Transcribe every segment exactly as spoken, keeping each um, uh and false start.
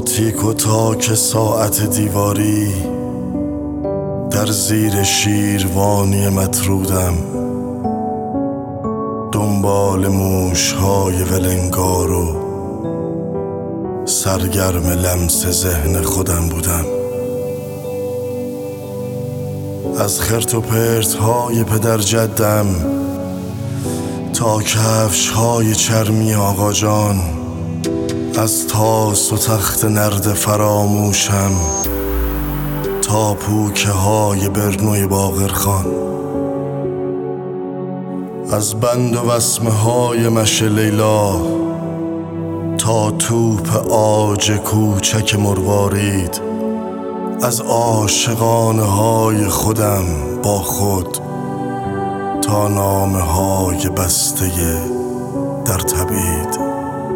تیک و تاک ساعت دیواری در زیر شیروانی مطرودم، دنبال موش‌های ولنگار و سرگرم لمس ذهن خودم بودم. از خرت و پرت‌های پدر جدم تا کفش‌های چرمی آقا جان، از تاس و تخت نرد فراموشم تا پوکه های برنوی باقرخان، از بند و وسمه های مشه لیلا تا توپ آج کوچک مروارید، از عاشقانه های خودم با خود تا نامه های بسته در تبعید.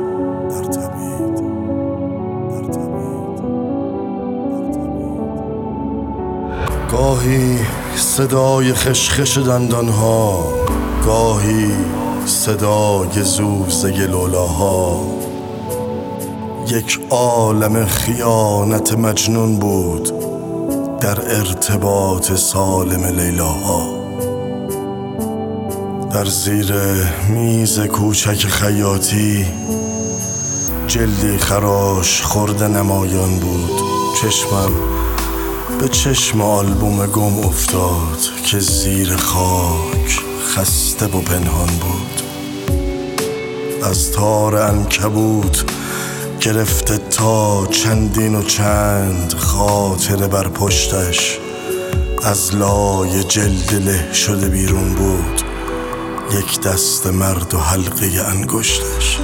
گاهی صدای خشخش دندانها، گاهی صدای زوزه لولاها، یک عالم خیانت مجنون بود در ارتباط سالم لیلاها. در زیر میز کوچک خیاطی جلدی خراش خورده نمایان بود. چشمم به چشم آلبوم گم افتاد که زیر خاک خسته و پنهان بود. از تار عنکبوت گرفته تا چندین و چند خاطره بر پشتش از لای جلد له شده بیرون بود، یک دست مرد و حلقه انگشتش.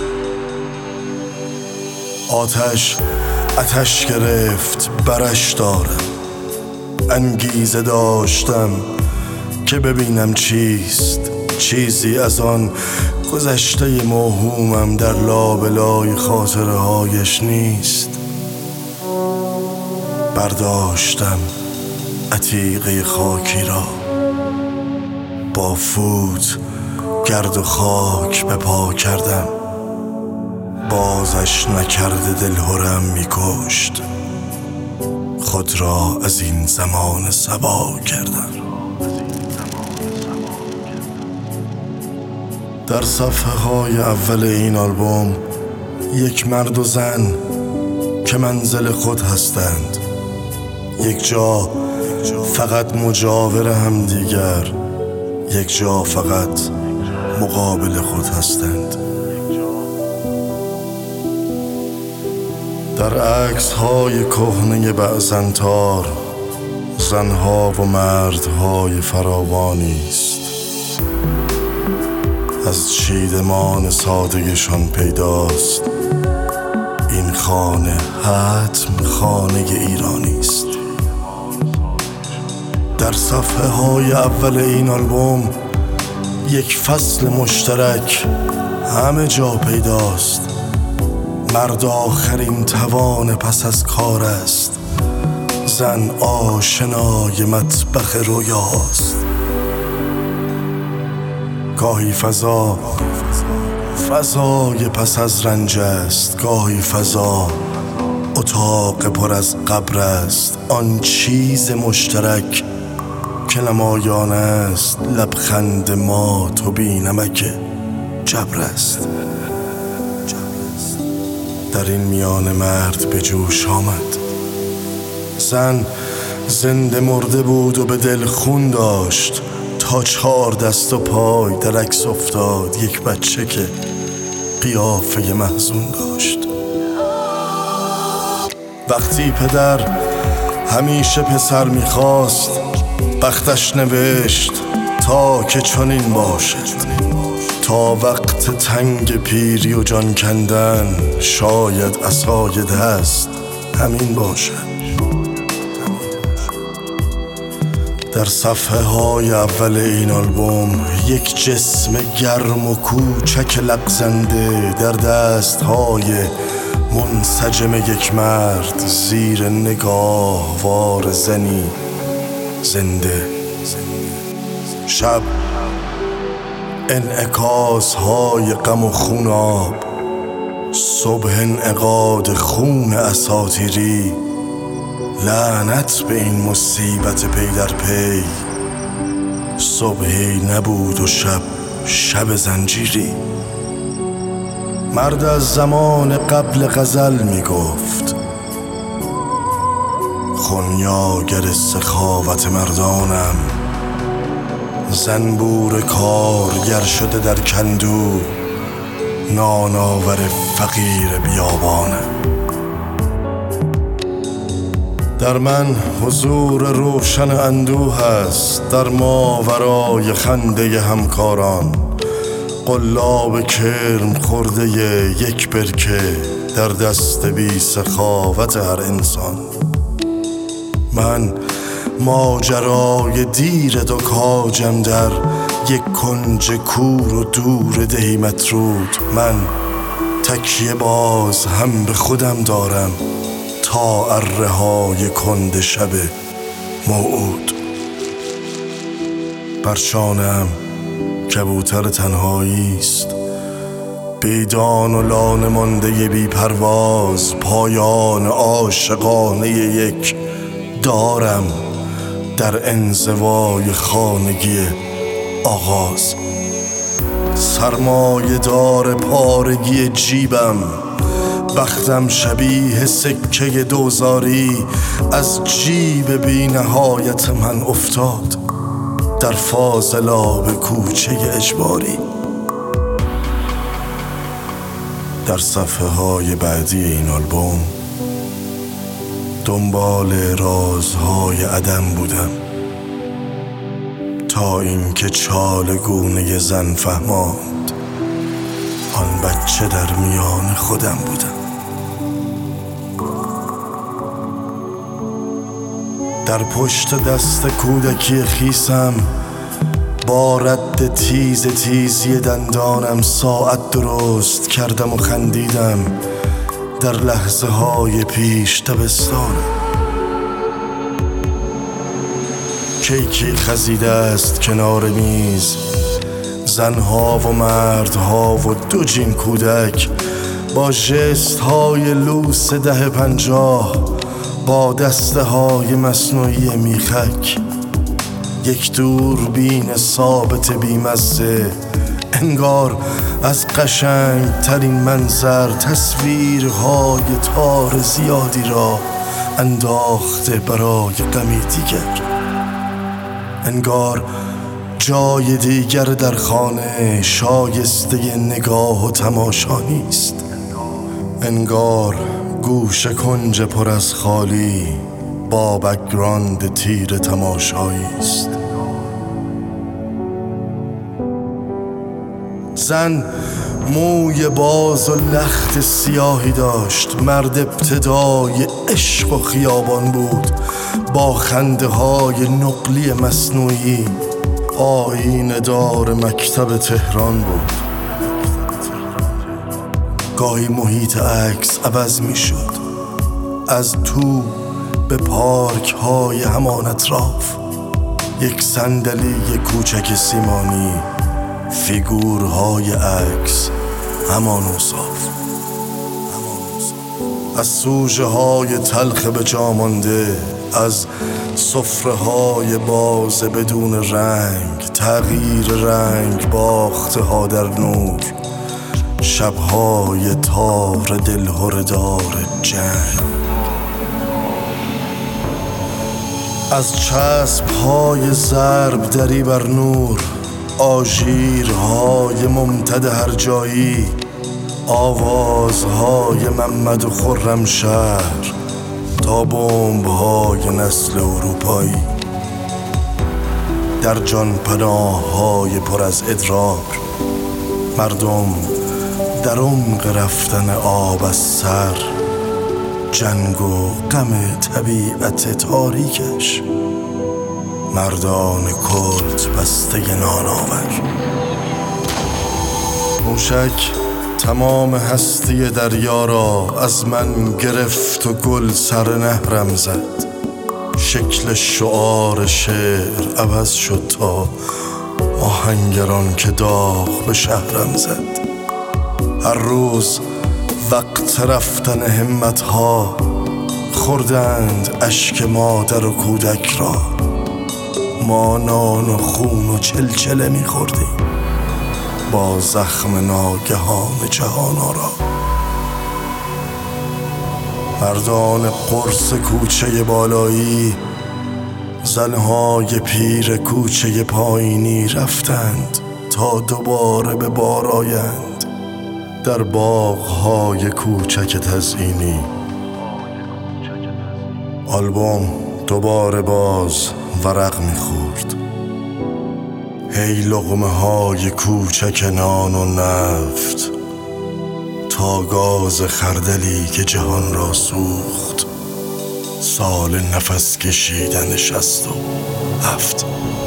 آتش آتش گرفت برش دارم، انگیزه داشتم که ببینم چیست، چیزی از آن گذشته موهومم در لابلای خاطره هایش نیست. برداشتم عتیقه خاکی را، با فوت گرد و خاک به پا کردم، بازش نکرده دلهرم میکشت، خود را از این زمان صبا کردم. در صفحه های اول این آلبوم یک مرد و زن که منزل خود هستند، یک جا فقط مجاور هم دیگر، یک جا فقط مقابل خود هستند. در عکس های کهنه بعضنتار زنها و مردهای فراوانی است، از چیدمان سادگشان پیداست این خانه حتم خانه ایرانی است. در صفحه های اول این آلبوم یک فصل مشترک همه جا پیداست. مرد آخرین توان پس از کار است، زن آشنای مطبخ رویاست. گاهی فضا فضای پس از رنج است، گاهی فضا اتاق پر از قبر است. آن چیز مشترک که نمایان است لبخند ما تو بی نمک جبر است. در این میان مرد به جوش آمد، زن زنده مرده بود و به دل خون داشت تا چهار دست و پای در عکس افتاد یک بچه که قیافه محزون داشت. وقتی پدر همیشه پسر میخواست، بختش نوشت تا که چنین باشد، تا وقت تنگ پیری و جان کندن شاید عصای دست همین باشد. در صفحه های اول این آلبوم یک جسم گرم و کوچک لغزنده در دست های منسجم یک مرد زیر نگاه وار زنی زنده. شب انعکاس های غم و خوناب صبح انعقاد خون اساطیری، لعنت به این مصیبت پی در پی. صبحی نبود و شب شب زنجیری. مرد از زمان قبل غزل می گفت، خونیاگر سخاوت مردانم. زنبور کارگر شده در کندو، ناناور فقیر بیابانم. در من حضور روشن اندوه است، در ماورای خنده همکاران. قلاب کرم خورده یک برکه در دست بی سخاوت هر انسان. من ماجرای دیر دو کاجم در یک کنج کور و دور دهی مطرود. من تکیه باز هم به خودم دارم تا اره های کند شب موعود. بر شانه‌ام کبوتر تنهایی است، بیدان و لانه مانده بی پرواز. پایان عاشقانه یک دارم در انزوای خانگی آغاز. سرمایه دار پارگی جیبم، بختم شبیه سکه دوزاری. از جیب بی نهایت من افتاد در فاضلاب کوچه اجباری. در صفحه های بعدی این آلبوم دنبال رازهای عدم بودم تا اینکه چالگونه زن فهماند آن بچه در میان خودم بودم. در پشت دست کودکی خیسم با رد تیز تیزی دندانم ساعت درست کردم و خندیدم در لحظه های پیش تابستانم. کیکی خزیده است کنار میز، زنها و مردها و دو جین کودک با ژست های لوس ده پنجاه، با دسته های مصنوعی میخک. یک دوربین ثابت بیمزه، انگار از قشنگ ترین منظر تصویرهای تار زیادی را انداخته برای غمی دیگر. انگار جای دیگر در خانه شایسته نگاه و تماشا نیست. انگار گوشه کنج پر از خالی با بک‌گراند تیر تماشایی است. زن موی باز و لخت سیاهی داشت، مرد ابتدای عشق و خیابان بود با خنده های نقلی مصنوعی. آیینه دار مکتب تهران بود. گاهی محیط عکس عوض می شد، از تو به پارک های همان اطراف. یک صندلی کوچک سیمانی، فیگورهای عکس همان اوصاف. از سوژه های تلخ به جا مانده، از سفره های باز بدون رنگ، تغییر رنگ باخته ها در نور، شبهای تار دلهردار جنگ. از چسب های ضرب دری بر نور، آژیرهای ممتد هر جایی، آوازهای محمد و خرمشهر تا بمب‌های نسل اروپایی. در جان پناه‌های پر از ادرار، مردم در عمق رفتن آب از سر، جنگ و غم طبیعت تاریکش، مردان کلت بسته نانآور. موشک تمام هستی دریا را از من گرفت و گل سر نهرم زد. شکل شعار شعر عوض شد تا آهنگران که داغ به شهرم زد. هر روز وقت رفتن همت ها خوردند اشک مادر و کودک را. ما نان و خون و چلچله می خوردیم با زخم ناگهان جهان آرا. مردان قرص کوچه بالایی، زنهای پیر کوچه پایینی رفتند تا دوباره به بار آیند در باغ‌های کوچک تزئینی. آلبوم دوباره باز ورق می‌خورد. هی لقمه های کوچک نان و نفت تا گاز خردلی که جهان را سوخت. سال نفس کشیدن شست و هفت.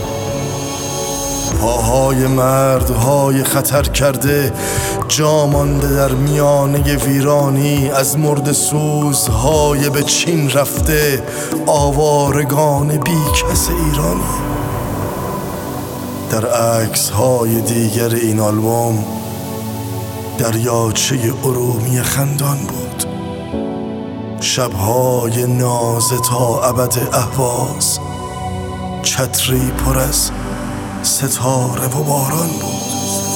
پاهای مردهای خطر کرده جا مانده در میانه ویرانی، از مرد سوزهای به چین رفته آوارگان بی کس ایرانی. در عکس‌های دیگر این آلبوم دریاچه ارومیه خندان بود. شب‌های نازه تا ابد اهواز، چتری پر از ستاره و باران بود.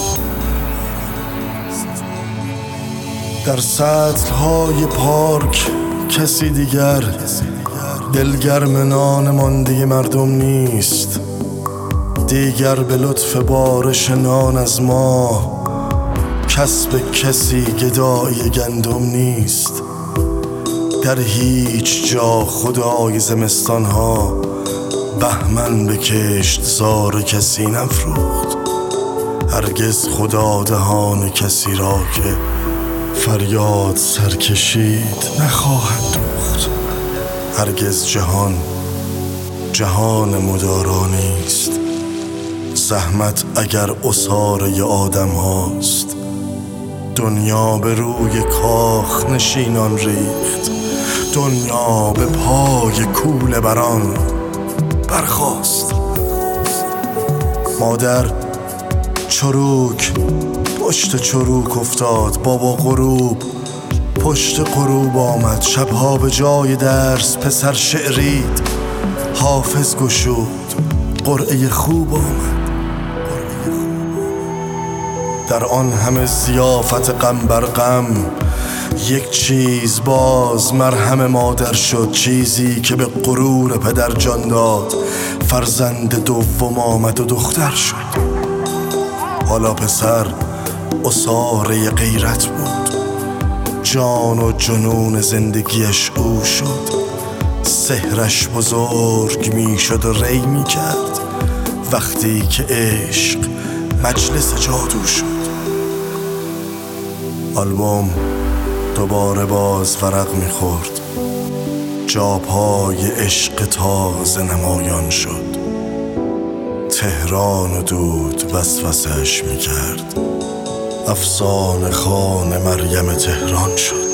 در سطل‌های پارک کسی دیگر دلگرم نان مانده مردم نیست. دیگر به لطف بارش نان از ما کسب کسی گدای گندم نیست. در هیچ جا خدای زمستانها بهمن به کشت زار کسی نفروخت. هرگز خدا دهان کسی را که فریاد سرکشید نخواهد دوخت. هرگز جهان جهان مدارا نیست. زحمت اگر عصاره آدم هاست، دنیا به روی کاخ نشینان ریخت. دنیا به پای کوله بران برخاست. مادر چروک پشت چروک افتاد. بابا غروب پشت غروب آمد. شبها به جای درس پسر شعرید. حافظ گشود قرعه خوب آمد. در آن همه ضیافت غم بر غم یک چیز باز مرهم مادر شد. چیزی که به غرور پدر جان داد. فرزند دوم آمد و دختر شد. حالا پسر عصاره غیرت بود. جان و جنون زندگیش او شد. سحرش بزرگ می شد و ری می کرد وقتی که عشق مجلس جادو شد. آلبوم دوباره باز ورق می خورد. جاپای عشق تازه نمایان شد. تهران و دود وسوسه‌اش می کرد. افسانه خوان مریم تهران شد.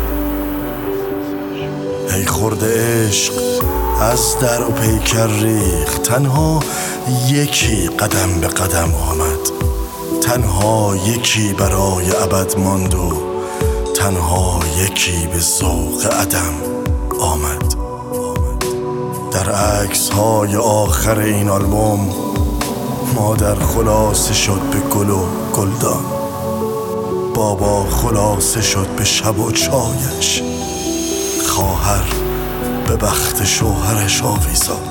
ای خورده عشق از در و پیکر ریخت. تنها یکی قدم به قدم آمد. تنها یکی برای ابد ماند و تنها یکی به ذوق عدم آمد. در عکس‌های آخر این آلبوم مادر خلاصه شد به گل و گلدان. بابا خلاصه شد به شب و چایش. خواهر به بخت شوهرش آویزان.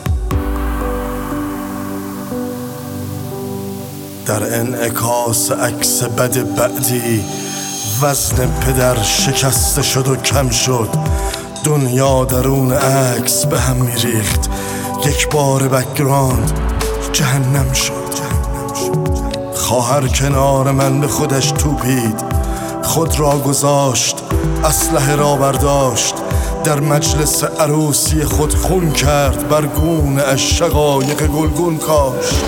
در انعکاس عکس بد بعدی وزن پدر شکسته شد و کم شد. دنیا درون عکس به هم میریخت. یک بار بک‌گراند جهنم شد. خواهر کنار من به خودش توپید. خود را گذاشت، اسلحه را برداشت. در مجلس عروسی خود خون کرد. بر گونه اش شقایق گلگون کاشت.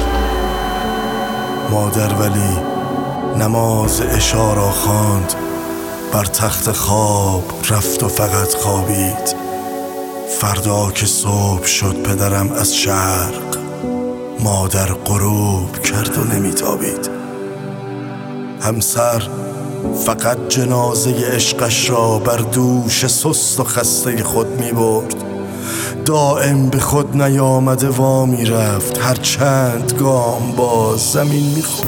مادر ولی نماز عشا را خواند. بر تخت خواب رفت و فقط خوابید. فردا که صبح شد پدرم از شرق. مادر غروب کرد و نمیتابید. همسر فقط جنازه عشقش را بر دوش سست و خسته خود می برد. دائم به خود نیامده وا می رفت، هر چند گام باز زمین می خورد.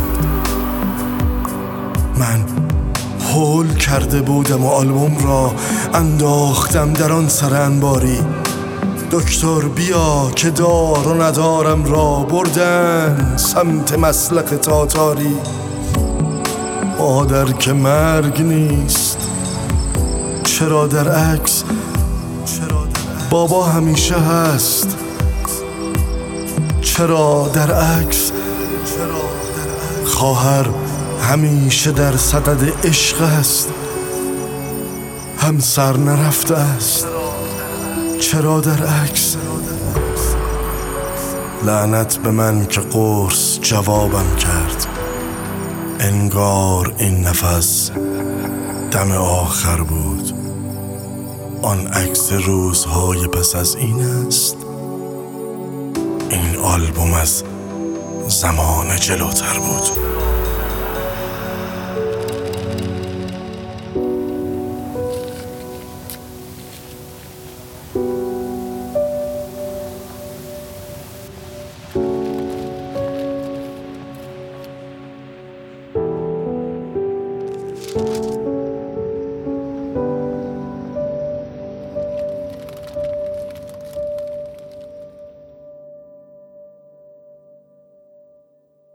من هول کرده بودم و آلبوم را انداختم در آن سر انباری. دکتر بیا که دار و ندارم را بردن سمت مسلخ تاتاری. مادر که مرگ نیست، چرا در عکس بابا همیشه هست؟ چرا در عکس خواهر همیشه در صدد عشق است؟ همسر نرفته است، چرا در عکس؟ لعنت به من که قرص جوابم کرد، انگار این نفس دم آخر بود. آن عکس روزهای پس از این است، این آلبوم از زمان جلوتر بود.